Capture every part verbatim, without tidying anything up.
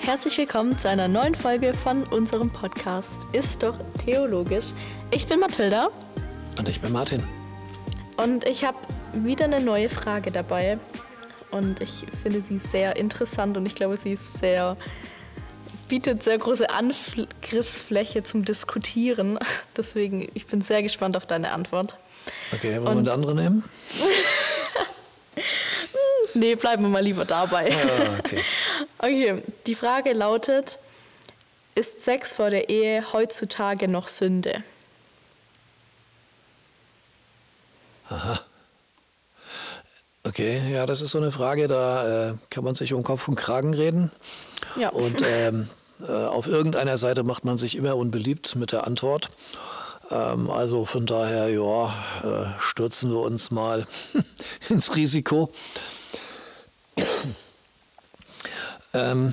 herzlich willkommen zu einer neuen Folge von unserem Podcast Ist doch theologisch. Ich bin Mathilda. Und ich bin Martin. Und ich habe wieder eine neue Frage dabei. Und ich finde sie sehr interessant und ich glaube, sie ist sehr, bietet sehr große Angriffsfläche zum Diskutieren. Deswegen, ich bin sehr gespannt auf deine Antwort. Okay, wollen wir eine andere nehmen? Nee, bleiben wir mal lieber dabei. Ah, okay. Okay, die Frage lautet, ist Sex vor der Ehe heutzutage noch Sünde? Aha. Okay, ja, das ist so eine Frage, da äh, kann man sich um Kopf und Kragen reden. Ja. Und ähm, äh, auf irgendeiner Seite macht man sich immer unbeliebt mit der Antwort. Ähm, also von daher, ja, äh, stürzen wir uns mal ins Risiko. ähm,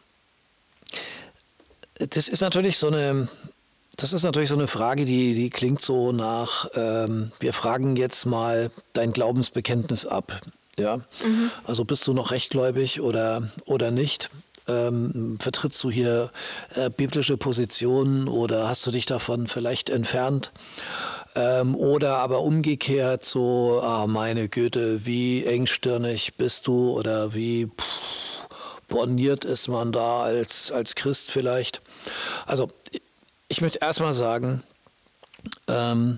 das ist natürlich so eine, das ist natürlich so eine Frage, die, die klingt so nach, ähm, wir fragen jetzt mal dein Glaubensbekenntnis ab. Ja? Mhm. Also bist du noch rechtgläubig oder, oder nicht? Ähm, vertrittst du hier äh, biblische Positionen oder hast du dich davon vielleicht entfernt? Ähm, oder aber umgekehrt so, ah, meine Güte, wie engstirnig bist du oder wie pff, borniert ist man da als, als Christ vielleicht? Also ich möchte erstmal sagen, ähm,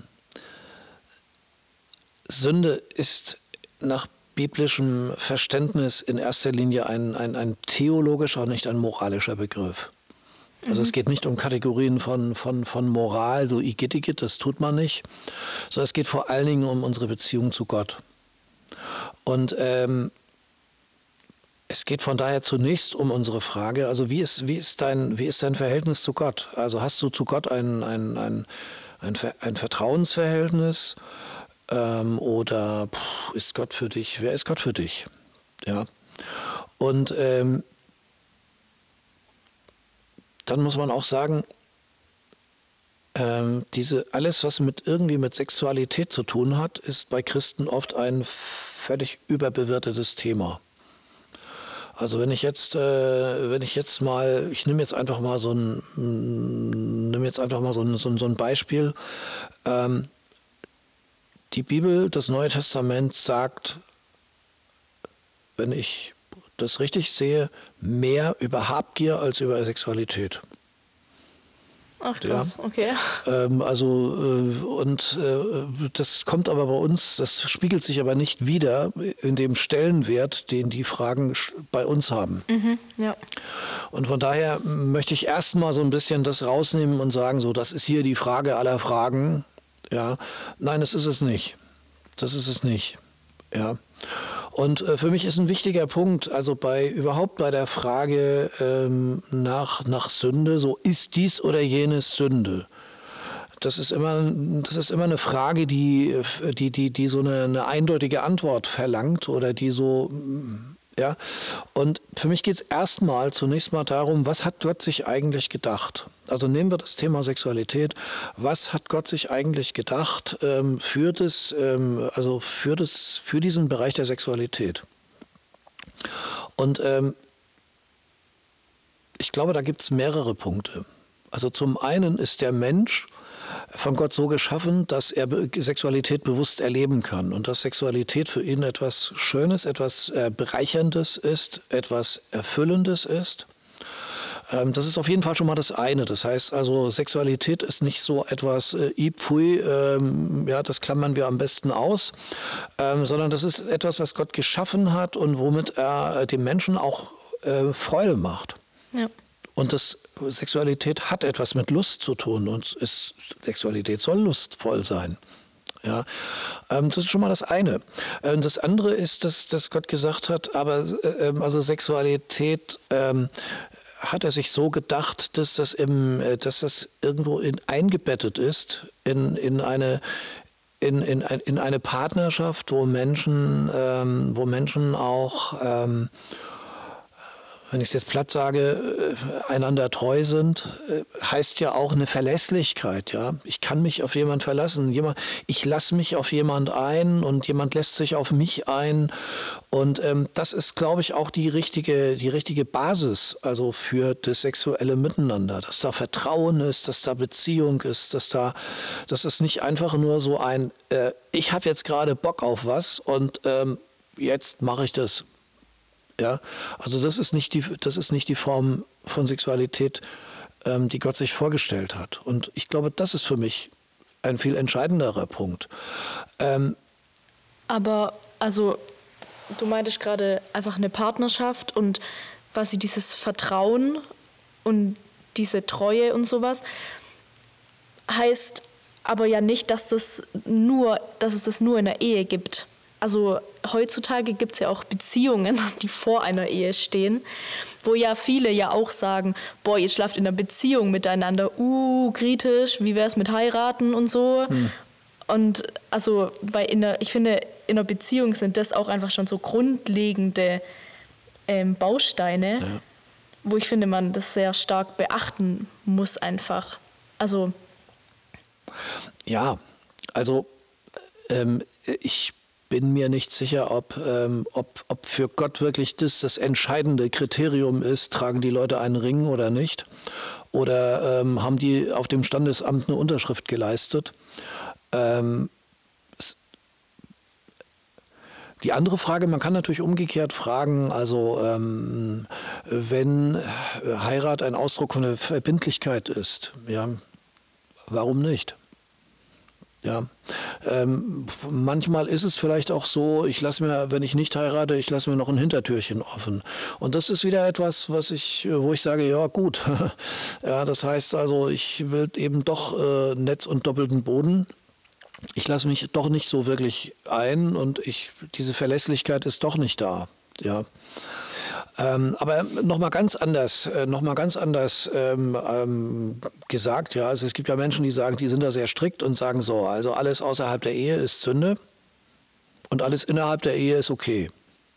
Sünde ist nach biblischem Verständnis in erster Linie ein, ein, ein theologischer, nicht ein moralischer Begriff. Also mhm. es geht nicht um Kategorien von, von, von Moral, so igitt, igitt, das tut man nicht, sondern es geht vor allen Dingen um unsere Beziehung zu Gott. Und ähm, es geht von daher zunächst um unsere Frage, also wie ist, wie ist, dein, wie ist dein Verhältnis zu Gott? Also hast du zu Gott ein, ein, ein, ein, ein Vertrauensverhältnis? Ähm, oder pff, ist Gott für dich? Wer ist Gott für dich? Ja. Und ähm, dann muss man auch sagen, ähm, diese, alles, was mit irgendwie mit Sexualität zu tun hat, ist bei Christen oft ein völlig überbewertetes Thema. Also wenn ich jetzt, äh, wenn ich jetzt mal, ich nehme jetzt einfach mal so ein, nehme jetzt einfach mal so ein, so ein, so ein Beispiel. Ähm, die Bibel, das Neue Testament sagt, wenn ich das richtig sehe, mehr über Habgier als über Sexualität. Ach krass, ja. Okay. Ähm, also äh, und äh, das kommt aber bei uns, das spiegelt sich aber nicht wider in dem Stellenwert, den die Fragen bei uns haben. Mhm, ja. Und von daher möchte ich erstmal so ein bisschen das rausnehmen und sagen, so, das ist hier die Frage aller Fragen. Ja, nein, das ist es nicht. Das ist es nicht. Ja. Und äh, für mich ist ein wichtiger Punkt, also bei überhaupt bei der Frage ähm, nach, nach Sünde, so ist dies oder jenes Sünde. Das ist immer, das ist immer eine Frage, die, die, die, die so eine, eine eindeutige Antwort verlangt oder die so, ja. Und für mich geht es erstmal zunächst mal darum, was hat Gott sich eigentlich gedacht? Also nehmen wir das Thema Sexualität. Was hat Gott sich eigentlich gedacht ähm, für, das, ähm, also für, das, für diesen Bereich der Sexualität? Und ähm, ich glaube, da gibt es mehrere Punkte. Also zum einen ist der Mensch von Gott so geschaffen, dass er Sexualität bewusst erleben kann und dass Sexualität für ihn etwas Schönes, etwas äh, Bereicherndes ist, etwas Erfüllendes ist. Ähm, das ist auf jeden Fall schon mal das eine. Das heißt also, Sexualität ist nicht so etwas äh, i pfui, ähm, ja, das klammern wir am besten aus, ähm, sondern das ist etwas, was Gott geschaffen hat und womit er äh, dem Menschen auch äh, Freude macht. Ja. Und das, Sexualität hat etwas mit Lust zu tun und ist, Sexualität soll lustvoll sein. Ja, ähm, das ist schon mal das eine. Ähm, das andere ist, dass, dass Gott gesagt hat, aber äh, also Sexualität ähm, hat er sich so gedacht, dass das, im, dass das irgendwo in, eingebettet ist in, in eine In, in, in eine Partnerschaft, wo Menschen, ähm, wo Menschen auch ähm, wenn ich es jetzt platt sage, äh, einander treu sind, äh, heißt ja auch eine Verlässlichkeit. Ja? Ich kann mich auf jemand verlassen. Jemand, ich lasse mich auf jemand ein und jemand lässt sich auf mich ein. Und ähm, das ist, glaube ich, auch die richtige, die richtige Basis also für das sexuelle Miteinander. Dass da Vertrauen ist, dass da Beziehung ist, dass da, dass es nicht einfach nur so ein, äh, ich habe jetzt gerade Bock auf was und ähm, jetzt mache ich das. Ja, also das ist nicht die, das ist nicht die Form von Sexualität, ähm, die Gott sich vorgestellt hat. Und ich glaube, das ist für mich ein viel entscheidenderer Punkt. Ähm, Aber, also, du meintest gerade einfach eine Partnerschaft und quasi dieses Vertrauen und diese Treue und sowas, heißt aber ja nicht, dass, das nur, dass es das nur in der Ehe gibt. Also heutzutage gibt es ja auch Beziehungen, die vor einer Ehe stehen, wo ja viele ja auch sagen, boah, ihr schlaft in einer Beziehung miteinander, uh, kritisch, wie wäre es mit heiraten und so. Hm. Und also, weil in der, ich finde, in einer Beziehung sind das auch einfach schon so grundlegende ähm, Bausteine, ja. wo ich finde, man das sehr stark beachten muss einfach. Also ja, also ähm, ich bin mir nicht sicher, ob, ähm, ob, ob für Gott wirklich das das entscheidende Kriterium ist, tragen die Leute einen Ring oder nicht? Oder ähm, haben die auf dem Standesamt eine Unterschrift geleistet? Ähm, die andere Frage, man kann natürlich umgekehrt fragen, also ähm, wenn Heirat ein Ausdruck von der Verbindlichkeit ist, ja, warum nicht? Ja, ähm, manchmal ist es vielleicht auch so, ich lasse mir, wenn ich nicht heirate, ich lasse mir noch ein Hintertürchen offen. Und das ist wieder etwas, was ich, wo ich sage, ja gut. Ja, das heißt also, ich will eben doch äh, Netz und doppelten Boden. Ich lasse mich doch nicht so wirklich ein und ich, diese Verlässlichkeit ist doch nicht da. Ja. Ähm, aber nochmal ganz anders, äh, noch mal ganz anders ähm, ähm, gesagt. Ja, also es gibt ja Menschen, die sagen, die sind da sehr strikt und sagen so, also alles außerhalb der Ehe ist Sünde und alles innerhalb der Ehe ist okay.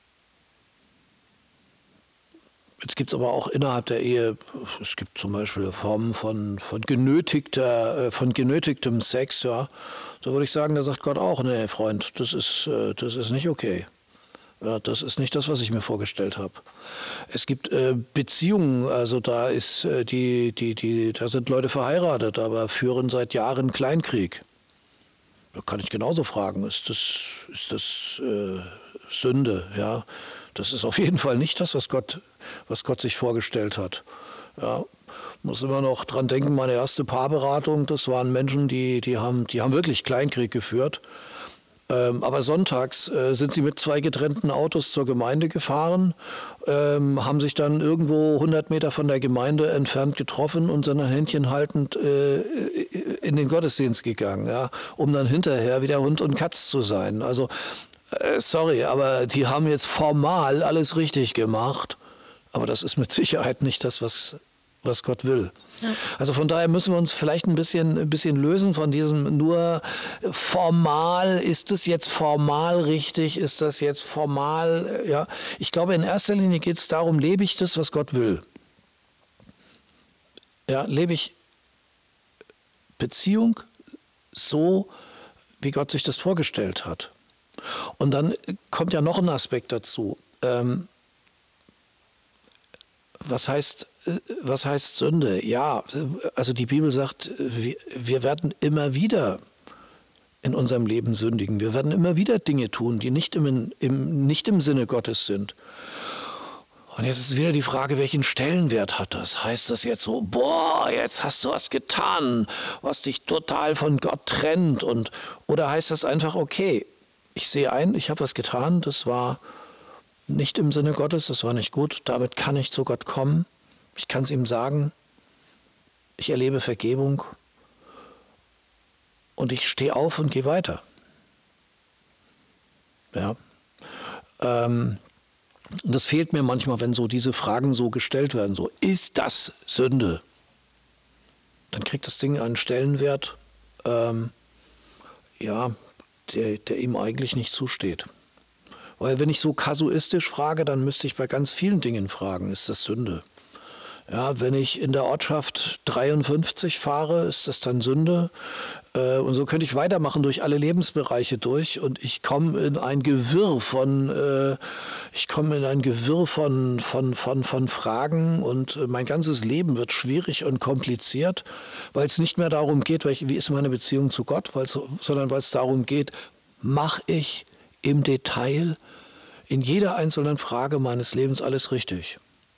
Jetzt gibt es aber auch innerhalb der Ehe, es gibt zum Beispiel Formen von, von, genötigter, äh, von genötigtem Sex. Ja. So würde ich sagen, da sagt Gott auch, nee, Freund, das ist, äh, das ist nicht okay. Ja, das ist nicht das, was ich mir vorgestellt habe. Es gibt äh, Beziehungen, also da ist äh, die, die, die, da sind Leute verheiratet, aber führen seit Jahren Kleinkrieg. Da kann ich genauso fragen, ist das, ist das äh, Sünde? Ja, das ist auf jeden Fall nicht das, was Gott, was Gott sich vorgestellt hat. Ja, muss immer noch dran denken, meine erste Paarberatung, das waren Menschen, die, die, haben, die haben wirklich Kleinkrieg geführt. Ähm, aber sonntags äh, sind sie mit zwei getrennten Autos zur Gemeinde gefahren, ähm, haben sich dann irgendwo hundert Meter von der Gemeinde entfernt getroffen und sind dann Händchen haltend äh, in den Gottesdienst gegangen, ja, um dann hinterher wieder Hund und Katz zu sein. Also, äh, sorry, aber die haben jetzt formal alles richtig gemacht, aber das ist mit Sicherheit nicht das, was, was Gott will. Ja. Also von daher müssen wir uns vielleicht ein bisschen, ein bisschen lösen von diesem nur formal, ist das jetzt formal richtig, ist das jetzt formal, ja. Ich glaube, in erster Linie geht es darum, lebe ich das, was Gott will? Ja, lebe ich Beziehung so, wie Gott sich das vorgestellt hat? Und dann kommt ja noch ein Aspekt dazu. Ähm, was heißt Was heißt Sünde? Ja, also die Bibel sagt, wir, wir werden immer wieder in unserem Leben sündigen. Wir werden immer wieder Dinge tun, die nicht im, im, nicht im Sinne Gottes sind. Und jetzt ist wieder die Frage, welchen Stellenwert hat das? Heißt das jetzt so, boah, jetzt hast du was getan, was dich total von Gott trennt? Und, oder heißt das einfach, okay, ich sehe ein, ich habe was getan, das war nicht im Sinne Gottes, das war nicht gut, damit kann ich zu Gott kommen. Ich kann es ihm sagen, ich erlebe Vergebung und ich stehe auf und gehe weiter. Ja. Ähm, das fehlt mir manchmal, wenn so diese Fragen so gestellt werden, so, ist das Sünde? Dann kriegt das Ding einen Stellenwert, ähm, ja, der, der ihm eigentlich nicht zusteht. Weil wenn ich so kasuistisch frage, dann müsste ich bei ganz vielen Dingen fragen, ist das Sünde? Ja, wenn ich in der Ortschaft dreiundfünfzig fahre, ist das dann Sünde? Äh, und so könnte ich weitermachen durch alle Lebensbereiche durch und ich komme in ein Gewirr von, äh, ich komme in ein Gewirr von, von, von, von Fragen und äh, mein ganzes Leben wird schwierig und kompliziert, weil es nicht mehr darum geht, wie ist meine Beziehung zu Gott, sondern weil es darum geht, mache ich im Detail in jeder einzelnen Frage meines Lebens alles richtig.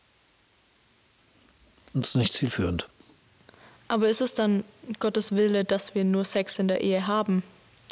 Und das ist nicht zielführend. Aber ist es dann Gottes Wille, dass wir nur Sex in der Ehe haben?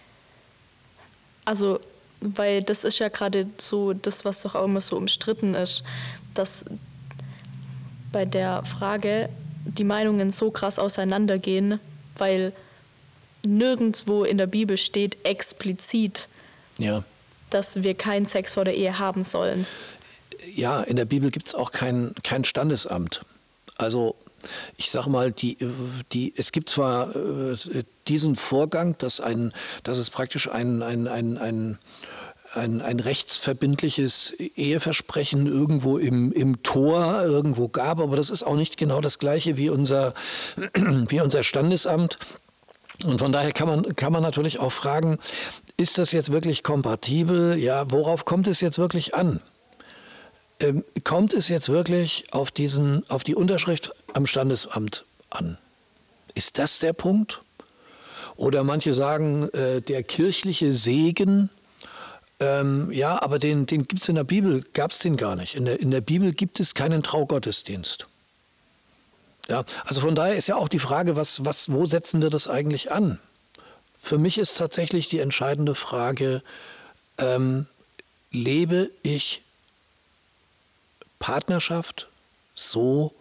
Also, weil das ist ja gerade so das, was doch auch immer so umstritten ist, dass bei der Frage die Meinungen so krass auseinandergehen, weil nirgendwo in der Bibel steht explizit, ja. dass wir keinen Sex vor der Ehe haben sollen. Ja, in der Bibel gibt es auch kein, kein Standesamt. Also ich sage mal, die, die, es gibt zwar äh, diesen Vorgang, dass, ein, dass es praktisch ein, ein, ein, ein, ein, ein rechtsverbindliches Eheversprechen irgendwo im, im Tor irgendwo gab, aber das ist auch nicht genau das Gleiche wie unser, wie unser Standesamt. Und von daher kann man, kann man natürlich auch fragen, ist das jetzt wirklich kompatibel? Ja, worauf kommt es jetzt wirklich an? Ähm, kommt es jetzt wirklich auf, diesen, auf die Unterschrift am Standesamt an? Ist das der Punkt? Oder manche sagen, äh, der kirchliche Segen, ähm, ja, aber den, den gibt es in der Bibel, gab es den gar nicht. In der, in der Bibel gibt es keinen Traugottesdienst. Ja, also von daher ist ja auch die Frage, was, was, wo setzen wir das eigentlich an? Für mich ist tatsächlich die entscheidende Frage, ähm, lebe ich Partnerschaft so,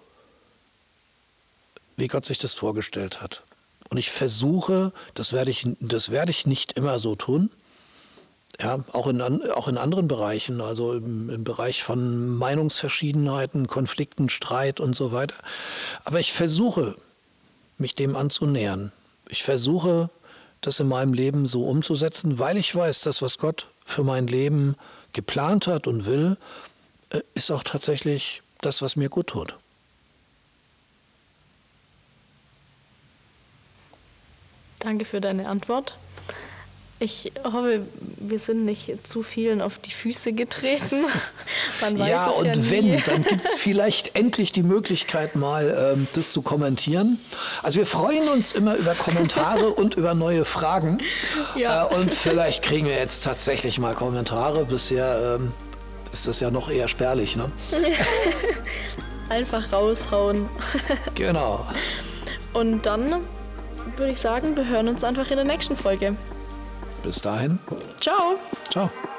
wie Gott sich das vorgestellt hat. Und ich versuche, das werde ich, das werde ich nicht immer so tun, ja, auch in, auch in anderen Bereichen, also im, im Bereich von Meinungsverschiedenheiten, Konflikten, Streit und so weiter. Aber ich versuche, mich dem anzunähern. Ich versuche, das in meinem Leben so umzusetzen, weil ich weiß, dass was Gott für mein Leben geplant hat und will, ist auch tatsächlich das, was mir gut tut. Danke für deine Antwort. Ich hoffe, wir sind nicht zu vielen auf die Füße getreten. Man weiß ja, es und ja nie. wenn, dann gibt es vielleicht endlich die Möglichkeit, mal ähm, das zu kommentieren. Also wir freuen uns immer über Kommentare und über neue Fragen. Ja. Äh, und vielleicht kriegen wir jetzt tatsächlich mal Kommentare. Bisher ähm, ist das ja noch eher spärlich, ne? Einfach raushauen. Genau. Und dann würde ich sagen, wir hören uns einfach in der nächsten Folge. Bis dahin. Ciao. Ciao.